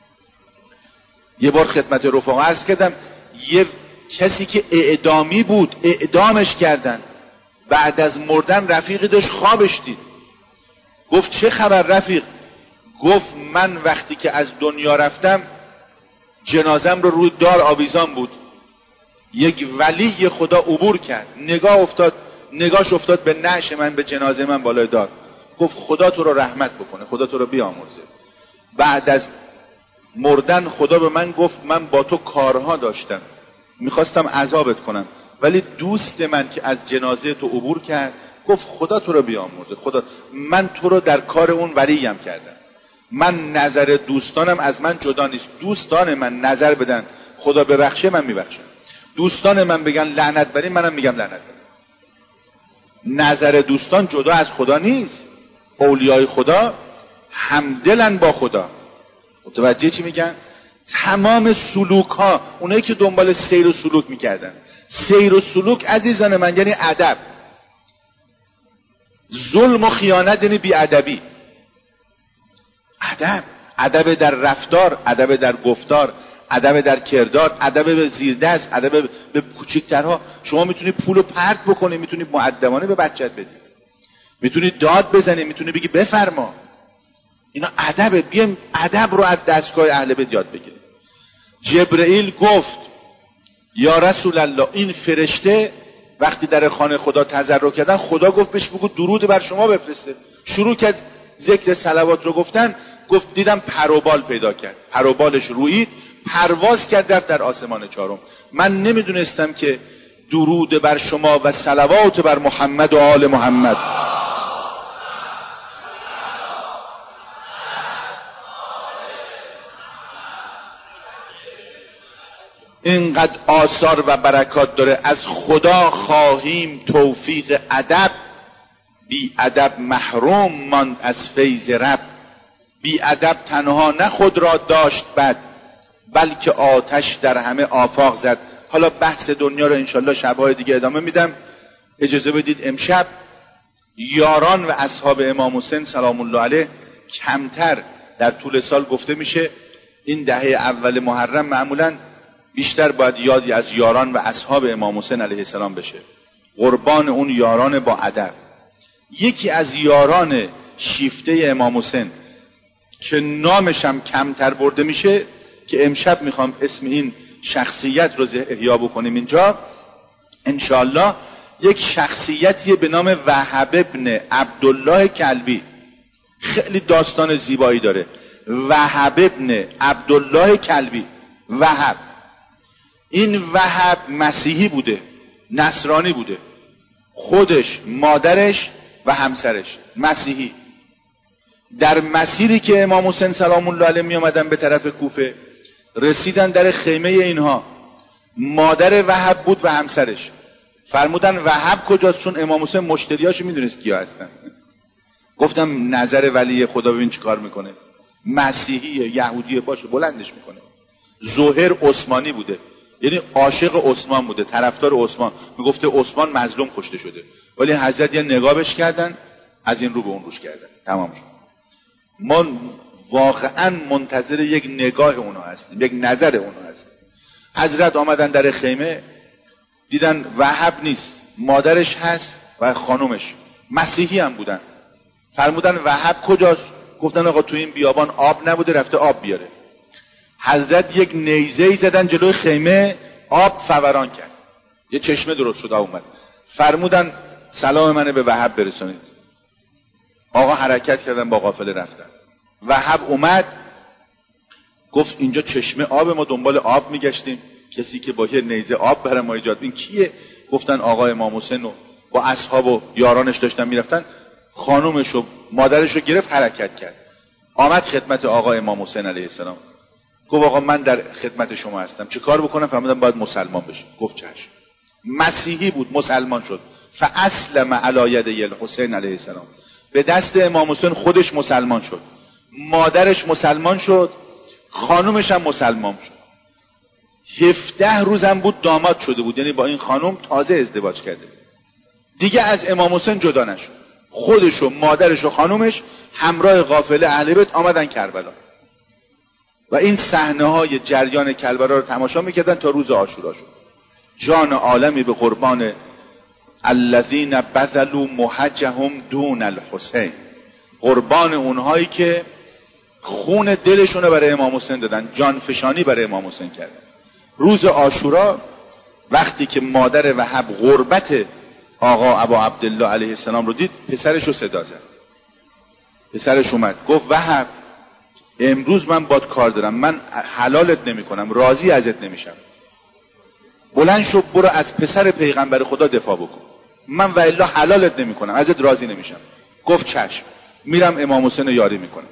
یه بار خدمت رفقا عرض کردم، یه کسی که اعدامی بود اعدامش کردن، بعد از مردن رفیقی داشت خوابش دید، گفت چه خبر رفیق؟ گفت من وقتی که از دنیا رفتم جنازم رو روی دار آویزان بود، یک ولی خدا عبور کرد، نگاه افتاد، نگاهش افتاد به نعش من، به جنازه من بالای دار، گفت خدا تو رو رحمت بکنه، خدا تو رو بیامرزه. بعد از مردن خدا به من گفت من با تو کارها داشتم، میخواستم عذابت کنم، ولی دوست من که از جنازه تو عبور کرد گفت خدا تو رو بیامرزه، خدا من تو رو در کار اون ولیم کردم. من نظر دوستانم از من جدا نیست، دوستان من نظر بدن خدا ببخشه من میبخشم، دوستان من بگن لعنت بری منم میگم لعنت بری. نظر دوستان جدا از خدا نیست. اولیای خدا همدلن با خدا. متوجه چی میگن؟ تمام سلوک ها، اونایی که دنبال سیر و سلوک میکردن، سیر و سلوک عزیزان من یعنی ادب. ظلم و خیانت یعنی بی ادبی. ادب، ادب در رفتار، ادب در گفتار، ادب در کردار، ادب به زیردست، ادب به کوچکترها. شما میتونی پولو پرت بکنی، میتونی مؤدبانه به بچت بدی، میتونی داد بزنی، میتونی بگی بفرما. اینا ادبه. بیایم ادب رو از دستگاه اهل بیت یاد بگیریم. جبرئیل گفت یا رسول الله، این فرشته وقتی در خانه خدا تضرع کردن، خدا گفت بهش بگو درود بر شما بفرسته. شروع کرد ذکر صلوات رو گفتن، گفت دیدم پروبال پیدا کرد، پروبالش رویید، پرواز کرد رفت در آسمان چهارم. من نمیدونستم که درود بر شما و صلوات بر محمد و آل محمد اینقدر آثار و برکات داره. از خدا خواهیم توفیق ادب، بی ادب محروم ماند از فیض رب. بی ادب تنها نه خود را داشت بد، بلکه آتش در همه آفاق زد. حالا بحث دنیا رو انشالله شبهای دیگه ادامه میدم. اجازه بدید امشب یاران و اصحاب امام حسین سلام الله علیه کمتر در طول سال گفته میشه. این دهه اول محرم معمولا بیشتر باید یادی از یاران و اصحاب امام حسین علیه السلام بشه، قربان اون یاران با ادب. یکی از یاران شیفته امام حسین که نامش هم کمتر برده میشه، که امشب میخوام اسم این شخصیت رو احیا بکنیم اینجا انشاءالله، یک شخصیتی به نام وهب ابن عبدالله کلبی. خیلی داستان زیبایی داره. وهب ابن عبدالله کلبی. وهب، این وهب مسیحی بوده، نصرانی بوده، خودش، مادرش و همسرش مسیحی. در مسیری که امام حسین سلام الله علیه می آمدن به طرف کوفه، رسیدن در خیمه اینها. مادر وهب بود و همسرش. فرمودن وهب کجاست؟ چون امام حسین مشتریاشو میدونست کیا هستن. گفتم نظر ولی خدا ببین چی کار میکنه. مسیحی یهودی باشه بلندش میکنه. زهر عثمانی بوده، یعنی عاشق عثمان بوده، طرفدار عثمان. میگفته عثمان مظلوم کشته شده، ولی حضرت یه نگاهش کردن، از این رو به اون روش کردن، تمام شد. ما واقعا منتظر یک نگاه اونا هستیم، یک نظر اونا هستیم. حضرت آمدن در خیمه، دیدن وهب نیست، مادرش هست و خانومش مسیحی هم بودن. فرمودن وهب کجاست؟ گفتن آقا تو این بیابان آب نبوده، رفته آب بیاره. حضرت یک نیزه‌ای زدن جلوی خیمه، آب فوران کرد، یه چشمه درست شد، اومد. فرمودن سلام منه به وهب برسونید. آقا حرکت کردن، با قافله رفتن. وهب اومد گفت اینجا چشمه آب، ما دنبال آب میگشتیم، کسی که با یه نیزه آب برای ما ایجاد، این کیه؟ گفتن آقا امام حسین و با اصحاب و یارانش داشتن میرفتن. خانومش و مادرش رو گرفت، حرکت کرد، آمد خدمت آقا امام حسین علیه السلام. گفت آقا من در خدمت شما هستم، چه کار بکنم؟ فرمودن باید مسلمان بشی. گفت چشم. مسیحی بود، مسلمان شد. فاسلم علی یدی الحسین علیه السلام. به دست امام حسین خودش مسلمان شد، مادرش مسلمان شد، خانومش هم مسلمان شد. هفده روزم بود داماد شده بود، یعنی با این خانوم تازه ازدواج کرده. دیگه از امام حسین جدا نشد. خودش و مادرش و خانومش همراه قافله اهل بیت آمدن کربلا و این صحنه های جریان کربلا رو تماشا میکردن تا روز عاشورا شد. جان عالمی به قربان الذین بذلوا محجهم دون الحسین، قربان اونهایی که خون دلشون رو برای امام حسین دادن، جان فشانی برای امام حسین کردن. روز عاشورا وقتی که مادر وهب غربت آقا ابا عبدالله علیه السلام رو دید، پسرش رو صدا زد. پسرش اومد گفت وهب امروز من باد کار دارم، من حلالت نمی کنم، راضی ازت نمیشم. بلند شو برو از پسر پیغمبر خدا دفاع بکن، من و الا حلالت نمی کنم، ازت راضی نمیشم. گفت چشم، میرم امام حسین رو یاری میکنم.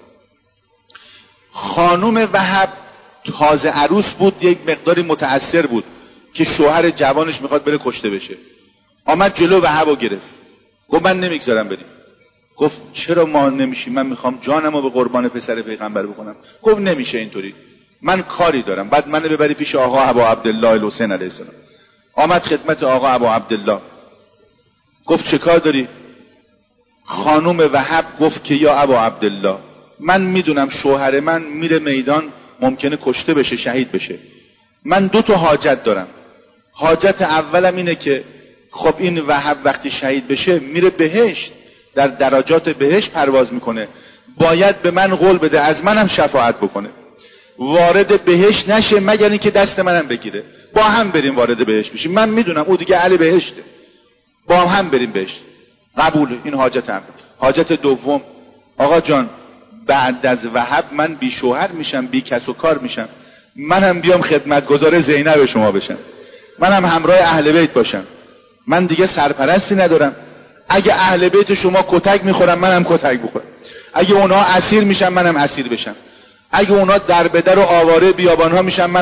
خانوم وهب تازه عروس بود، یک مقداری متأثر بود که شوهر جوانش میخواد بره کشته بشه. آمد جلو وهب رو گرفت، گفت من نمیگذارم بریم. گفت چرا ما نمیشیم؟ من میخوام جانم رو به قربان پسر پیغمبر بکنم. گفت نمیشه اینطوری، من کاری دارم، بعد منو ببری پیش آقا ابا عبدالله الحسین علیه السلام. آمد خدمت آقا ابا عبدالله، گفت چه کار داری؟ خانوم وهب گفت که یا ابا عبدالله، من میدونم شوهر من میره میدان، ممکنه کشته بشه، شهید بشه. من دو تا حاجت دارم. حاجت اولم اینه که خب این وهب وقتی شهید بشه میره بهشت، در درجات بهشت پرواز میکنه، باید به من قول بده از منم شفاعت بکنه، وارد بهشت نشه مگر اینکه دست منم بگیره، با هم بریم وارد بهشت بشیم. من میدونم او دیگه اهل بهشته، با هم بریم بهشت. قبول. این حاجت هم. حاجت دوم، آقا جان بعد از وهب من بی شوهر میشم، بی کس و کار میشم، منم بیام خدمتگزار زینب شما بشم، منم همراه اهل بیت باشم، من دیگه سرپرستی ندارم. اگه اهل بیت شما کتک میخورم منم کتک بخورم، اگه اونها اسیر میشن منم اسیر بشم، اگه اونها در به در و آواره بیابانها میشن منم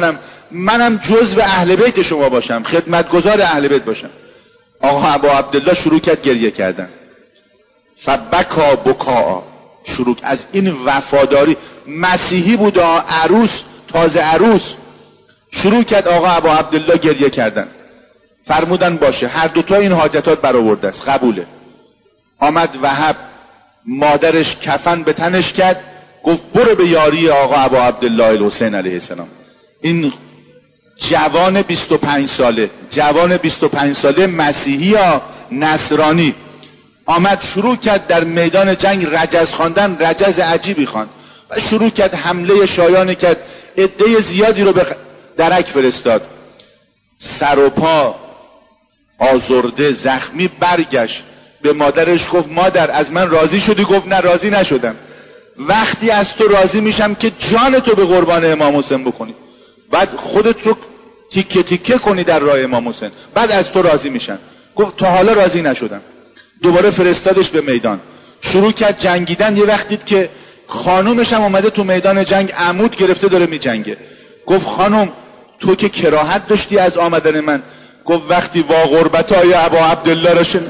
منم جزو اهل بیت شما باشم، خدمتگزار اهل بیت باشم. آقا ابا عبدالله شروع کرد گریه کردن. فبکا بکا، شروع از این وفاداری. مسیحی بود، عروس، تازه عروس. شروع کرد آقا ابا عبدالله گریه کردن. فرمودن باشه، هر دوتا این حاجتات برآورده است، قبوله. آمد وهب، مادرش کفن به تنش کرد، گفت برو به یاری آقا ابا عبدالله الحسین علیه السلام. این جوان بیست و پنج ساله، جوان بیست و پنج ساله مسیحی یا نصرانی، آمد شروع کرد در میدان جنگ رجز خواندن، رجز عجیبی خواند و شروع کرد حمله شایانه کرد، عده زیادی رو به درک فرستاد. سر و پا آزرده زخمی برگشت، به مادرش گفت مادر از من راضی شدی؟ گفت نه راضی نشدم. وقتی از تو راضی میشم که جان تو به قربان امام حسین بکنی، بعد خودت رو تیکه تیکه کنی در راه امام حسین، بعد از تو راضی میشن. گفت تا حالا راضی نشدم. دوباره فرستادش به میدان، شروع کرد جنگیدن. یه وقت دید که خانومش هم اومده تو میدان جنگ، عمود گرفته داره میجنگه. گفت خانم تو که کراهت داشتی از آمدن من. گفت وقتی وا غربتای ابا عبدالله را شن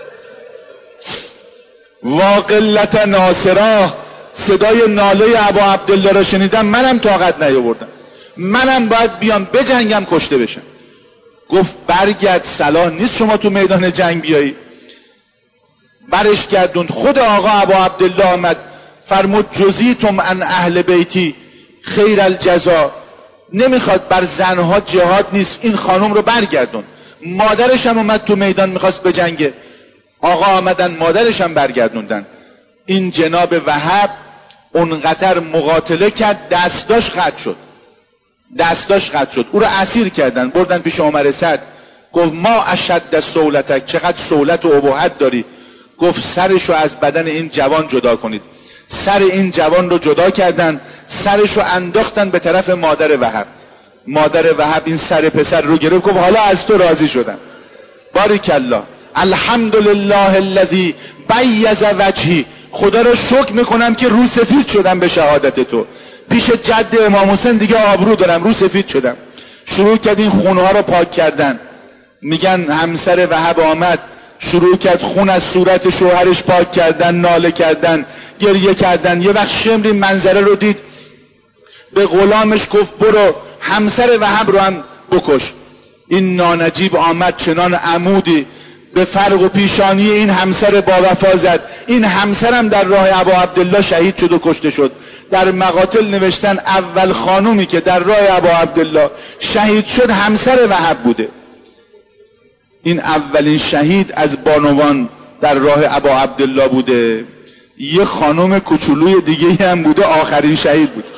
وا قلت ناصرا، صدای ناله ابا عبدالله را شنیدم، منم طاقت نیاوردم، منم باید بیام بجنگم کشته بشم. گفت برگرد، صلاح نیست شما تو میدان جنگ بیایی. برش گردوند. خود آقا ابا عبدالله آمد فرمود جزیتم عن اهل بیتی خیر الجزا. نمیخواد، بر زنها جهاد نیست، این خانم رو برگردون. مادرش هم اومد تو میدان میخواست بجنگه، آقا آمدن مادرش هم برگردوندن. این جناب وهب اونقدر مقاتله کرد دستاش قطع شد، دستاش قطع شد. او رو اسیر کردن بردن پیش عمر سعد. گفت ما اشد سولتک، چقدر سولت و ابهت داری. گفت سرشو از بدن این جوان جدا کنید. سر این جوان رو جدا کردن، سرشو انداختن به طرف مادر وهب. مادر وهب این سر پسر رو گرفت، گفت حالا از تو راضی شدم. بارک الله، الحمدلله الذی بیض وجهی، خدا رو شکر میکنم که رو سفید شدم به شهادت تو. پیش جد امام حسین دیگه آبرو دارم، رو سفید شدم. شروع کرد این خونها رو پاک کردن. میگن همسر وهب آمد شروع کرد خون از صورت شوهرش پاک کردن، ناله کردن، گریه کردن. یه وقت شمر این منظره رو دید، به غلامش گفت برو همسر وهب رو هم بکش. این نانجیب آمد چنان عمودی به فرق و پیشانی این همسر با وفا زد. این همسرم در راه ابا عبدالله شهید شد و کشته شد. در مقاتل نوشتن اول خانومی که در راه ابا عبدالله شهید شد همسر وهب بوده. این اولین شهید از بانوان در راه ابا عبدالله بوده. یه خانم کوچولوی دیگه هم بوده آخرین شهید بود.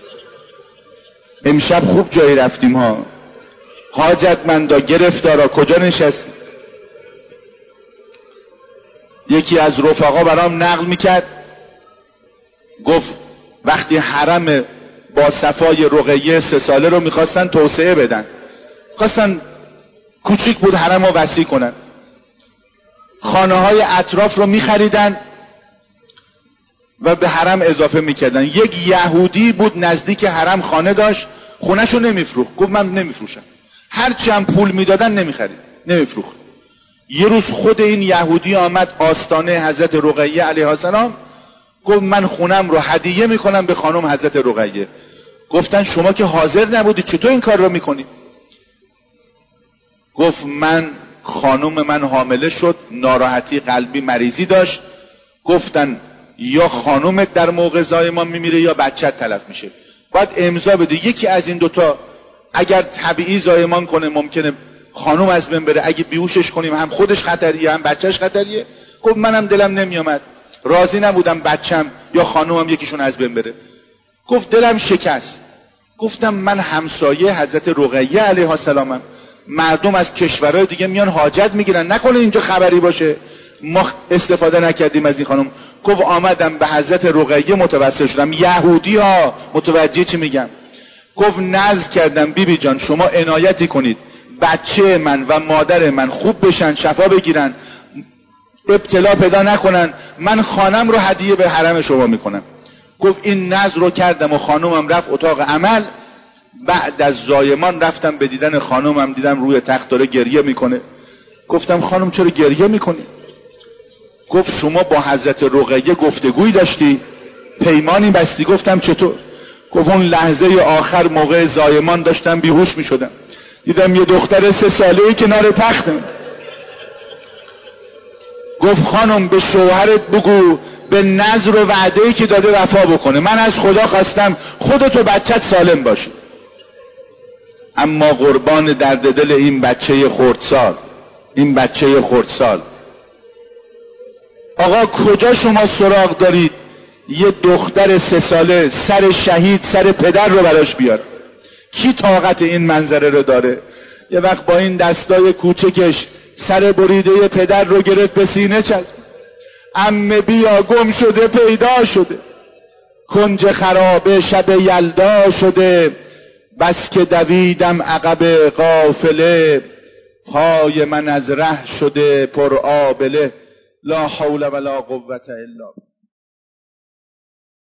امشب خوب جایی رفتیم ها، حاجتمندا گرفتارا کجا نشستی؟ یکی از رفقا برام نقل میکرد، گفت وقتی حرم با صفای رقیه سه ساله رو میخواستن توسعه بدن، میخواستن کوچیک بود حرم رو وسیع کنن، خانه های اطراف رو میخریدن و به حرم اضافه میکردن. یک یهودی بود نزدیک حرم خانه داشت، خونهشو نمیفروخت. گفت من نمیفروشم، هرچی هم پول میدادن نمیخرید، نمیفروخت. یه روز خود این یهودی آمد آستانه حضرت رقیه علیه السلام، گفت من خونم رو هدیه میکنم به خانم حضرت رقیه. گفتن شما که حاضر نبودی چطور این کار رو میکنی؟ گفت من خانم من حامله شد، ناراحتی قلبی مریضی داشت، گفتن یا خانومت در موقع زایمان میمیره یا بچت تلف میشه، باید امضا بده یکی از این دوتا. اگر طبیعی زایمان کنه ممکنه خانوم از بین بره، اگه بیهوشش کنیم هم خودش خطریه هم بچهش خطریه. گفت منم دلم نمیامد، راضی نبودم بچم یا خانومم یکیشون از بین بره. گفت دلم شکست. گفتم من همسایه حضرت رقیه علیه السلامم، مردم از کشورهای دیگه میان حاجت میگیرن، نکنه اینجا خبری باشه ما استفاده نکردیم از این خانم. گفت آمدم به حضرت رقیه متوسل شدم، یهودی ها متوجه چی میگم. گفت نذر کردم بی بی جان شما عنایتی کنید بچه من و مادر من خوب بشن، شفا بگیرن، ابتلا پیدا نکنن، من خانم رو هدیه به حرم شما میکنم. گفت این نذر رو کردم و خانومم رفت اتاق عمل، بعد از زایمان رفتم به دیدن خانومم، دیدم روی تخت داره گریه میکنه. گفتم خانم چرا گریه میکنی؟ گفت شما با حضرت رقیه گفتگوی داشتی؟ پیمانی بستی؟ گفتم چطور؟ گفت اون لحظه آخر موقع زایمان داشتم بیهوش میشدم، دیدم یه دختر سه ساله‌ای کنار تختم. گفت خانم به شوهرت بگو به نذر و وعده‌ای که داده وفا بکنه، من از خدا خواستم خودت و بچت سالم باشی. اما قربان درد دل این بچه خردسال، این بچه خردسال. آقا کجا شما سراغ دارید یه دختر سه ساله سر شهید سر پدر رو براش بیار؟ کی طاقت این منظره رو داره؟ یه وقت با این دستای کوچکش سر بریده پدر رو گرفت به سینه چسب. عمه بیا گم شده پیدا شده، کنج خرابه شب یلدا شده، بس که دویدم عقب قافله، پای من از ره شده پر آبله، لا حول ولا قوة الا بالله.